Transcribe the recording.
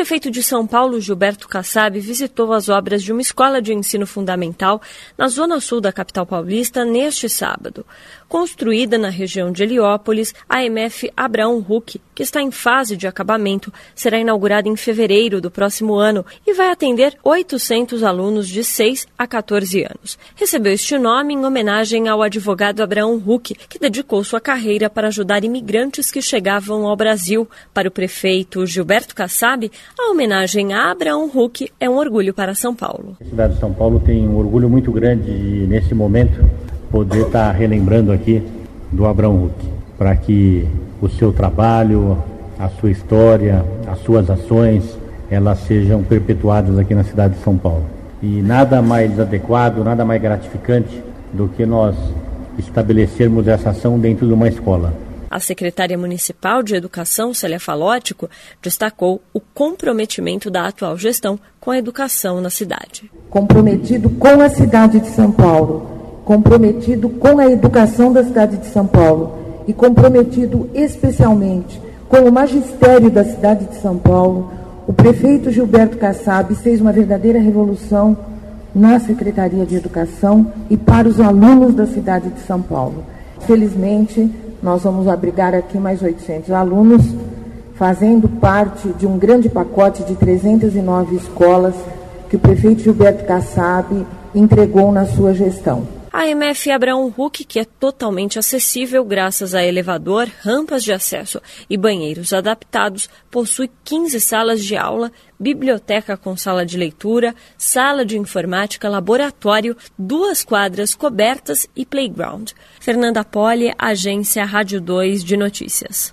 prefeito de São Paulo, Gilberto Kassab, visitou as obras de uma escola de ensino fundamental na zona sul da capital paulista neste sábado. Construída na região de Heliópolis, a EMF Abraão Huck, que está em fase de acabamento, será inaugurada em fevereiro do próximo ano e vai atender 800 alunos de 6 a 14 anos. Recebeu este nome em homenagem ao advogado Abraão Huck, que dedicou sua carreira para ajudar imigrantes que chegavam ao Brasil. Para o prefeito Gilberto Kassab, a homenagem a Abraão Huck é um orgulho para São Paulo. A cidade de São Paulo tem um orgulho muito grande de, nesse momento, poder estar relembrando aqui do Abraão Huck, para que o seu trabalho, a sua história, as suas ações, elas sejam perpetuadas aqui na cidade de São Paulo. E nada mais adequado, nada mais gratificante do que nós estabelecermos essa ação dentro de uma escola. A secretária municipal de Educação, Célia Falótico, destacou o comprometimento da atual gestão com a educação na cidade. Comprometido com a cidade de São Paulo, comprometido com a educação da cidade de São Paulo e comprometido especialmente com o magistério da cidade de São Paulo, o prefeito Gilberto Kassab fez uma verdadeira revolução na Secretaria de Educação e para os alunos da cidade de São Paulo. Felizmente, nós vamos abrigar aqui mais 800 alunos, fazendo parte de um grande pacote de 309 escolas que o prefeito Gilberto Kassab entregou na sua gestão. A EMF Abraão Huck, que é totalmente acessível graças a elevador, rampas de acesso e banheiros adaptados, possui 15 salas de aula, biblioteca com sala de leitura, sala de informática, laboratório, 2 quadras cobertas e playground. Fernanda Poli, Agência Rádio 2 de Notícias.